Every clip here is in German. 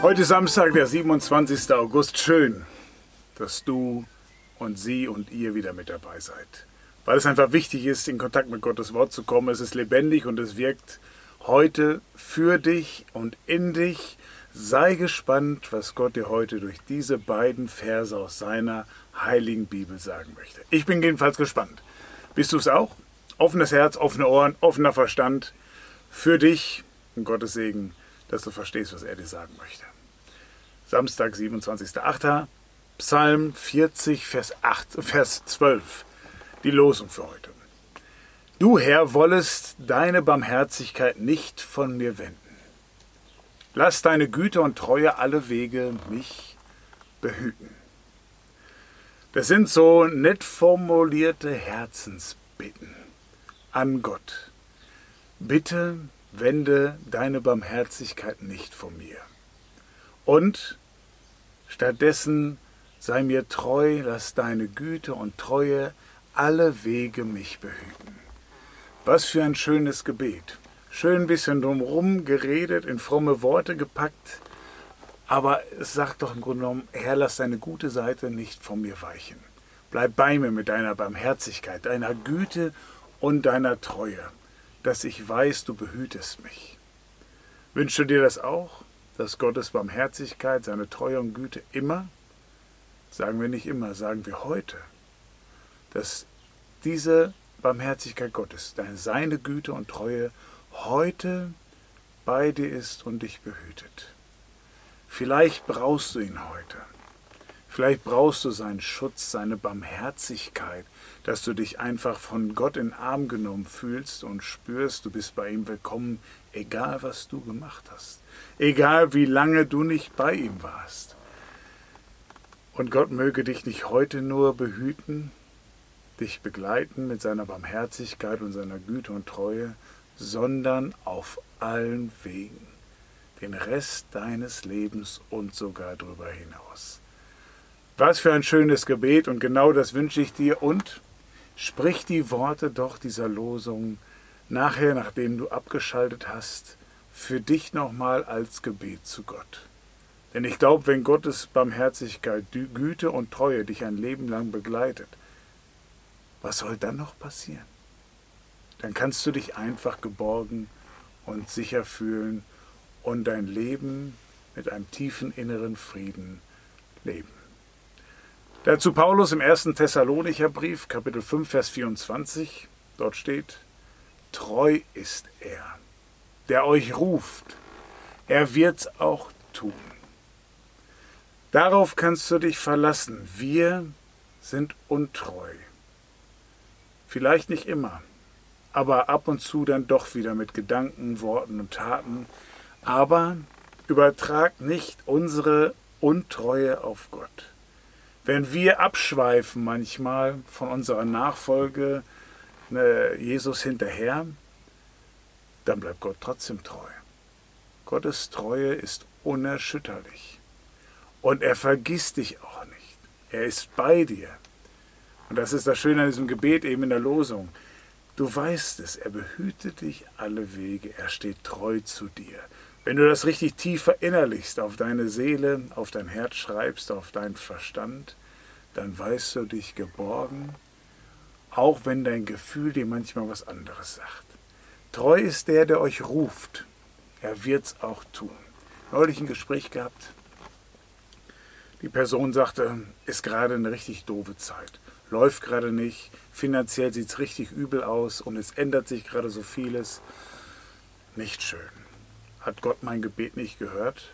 Heute Samstag, der 27. August. Schön, dass du und sie und ihr wieder mit dabei seid. Weil es einfach wichtig ist, in Kontakt mit Gottes Wort zu kommen. Es ist lebendig und es wirkt heute für dich und in dich. Sei gespannt, was Gott dir heute durch diese beiden Verse aus seiner heiligen Bibel sagen möchte. Ich bin jedenfalls gespannt. Bist du es auch? Offenes Herz, offene Ohren, offener Verstand für dich und Gottes Segen, dass du verstehst, was er dir sagen möchte. Samstag, 27.08. Psalm 40, Vers 12. Die Losung für heute. Du, Herr, wollest deine Barmherzigkeit nicht von mir wenden. Lass deine Güte und Treue alle Wege mich behüten. Das sind so nett formulierte Herzensbitten an Gott. Bitte wende deine Barmherzigkeit nicht von mir. Und stattdessen sei mir treu, lass deine Güte und Treue alle Wege mich behüten. Was für ein schönes Gebet. Schön ein bisschen drumherum geredet, in fromme Worte gepackt, aber es sagt doch im Grunde genommen, Herr, lass deine gute Seite nicht von mir weichen. Bleib bei mir mit deiner Barmherzigkeit, deiner Güte und deiner Treue, dass ich weiß, du behütest mich. Wünschst du dir das auch, dass Gottes Barmherzigkeit, seine Treue und Güte immer, sagen wir nicht immer, sagen wir heute, dass diese Barmherzigkeit Gottes, seine Güte und Treue heute bei dir ist und dich behütet. Vielleicht brauchst du ihn heute. Vielleicht brauchst du seinen Schutz, seine Barmherzigkeit, dass du dich einfach von Gott in den Arm genommen fühlst und spürst, du bist bei ihm willkommen, egal was du gemacht hast. Egal wie lange du nicht bei ihm warst. Und Gott möge dich nicht heute nur behüten, dich begleiten mit seiner Barmherzigkeit und seiner Güte und Treue, sondern auf allen Wegen, den Rest deines Lebens und sogar darüber hinaus. Was für ein schönes Gebet und genau das wünsche ich dir und sprich die Worte doch dieser Losung nachher, nachdem du abgeschaltet hast, für dich nochmal als Gebet zu Gott. Denn ich glaube, wenn Gottes Barmherzigkeit, Güte und Treue dich ein Leben lang begleitet, was soll dann noch passieren? Dann kannst du dich einfach geborgen und sicher fühlen und dein Leben mit einem tiefen inneren Frieden leben. Dazu Paulus im 1. Thessalonicher Brief, Kapitel 5, Vers 24, dort steht, treu ist er, der euch ruft, er wird's auch tun. Darauf kannst du dich verlassen, wir sind untreu. Vielleicht nicht immer, aber ab und zu dann doch wieder mit Gedanken, Worten und Taten. Aber übertrag nicht unsere Untreue auf Gott. Wenn wir abschweifen manchmal von unserer Nachfolge Jesus hinterher, dann bleibt Gott trotzdem treu. Gottes Treue ist unerschütterlich. Und er vergisst dich auch nicht. Er ist bei dir. Und das ist das Schöne an diesem Gebet eben in der Losung. Du weißt es, er behütet dich alle Wege, er steht treu zu dir. Wenn du das richtig tief verinnerlichst, auf deine Seele, auf dein Herz schreibst, auf deinen Verstand, dann weißt du dich geborgen, auch wenn dein Gefühl dir manchmal was anderes sagt. Treu ist der euch ruft. Er wird's auch tun. Neulich ein Gespräch gehabt. Die Person sagte, ist gerade eine richtig doofe Zeit. Läuft gerade nicht, finanziell sieht es richtig übel aus und es ändert sich gerade so vieles. Nicht schön. Hat Gott mein Gebet nicht gehört?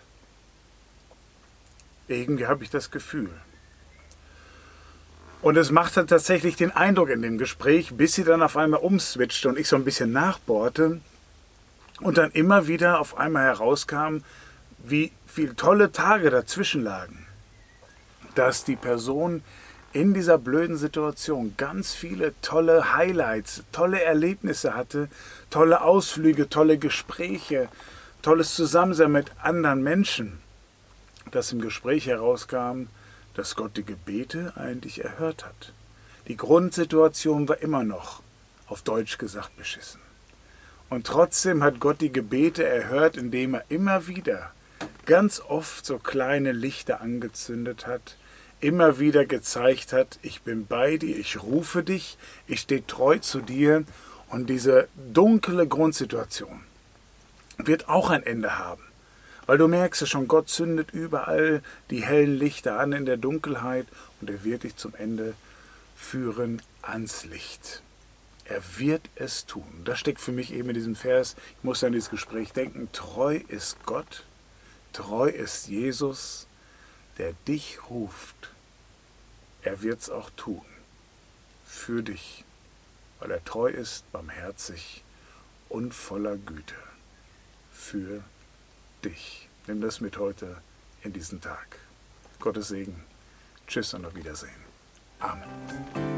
Irgendwie habe ich das Gefühl. Und es machte tatsächlich den Eindruck in dem Gespräch, bis sie dann auf einmal umswitchte und ich so ein bisschen nachbohrte und dann immer wieder auf einmal herauskam, wie viele tolle Tage dazwischen lagen. Dass die Person in dieser blöden Situation ganz viele tolle Highlights, tolle Erlebnisse hatte, tolle Ausflüge, tolle Gespräche, tolles Zusammensein mit anderen Menschen, dass im Gespräch herauskam, dass Gott die Gebete eigentlich erhört hat. Die Grundsituation war immer noch, auf Deutsch gesagt, beschissen. Und trotzdem hat Gott die Gebete erhört, indem er immer wieder ganz oft so kleine Lichter angezündet hat, immer wieder gezeigt hat, ich bin bei dir, ich rufe dich, ich stehe treu zu dir, und diese dunkle Grundsituation wird auch ein Ende haben. Weil du merkst ja schon, Gott zündet überall die hellen Lichter an in der Dunkelheit und er wird dich zum Ende führen ans Licht. Er wird es tun. Das steckt für mich eben in diesem Vers. Ich muss an dieses Gespräch denken. Treu ist Gott, treu ist Jesus, der dich ruft. Er wird es auch tun. Für dich. Weil er treu ist, barmherzig und voller Güte. Für dich. Nimm das mit heute in diesen Tag. Gottes Segen. Tschüss und auf Wiedersehen. Amen.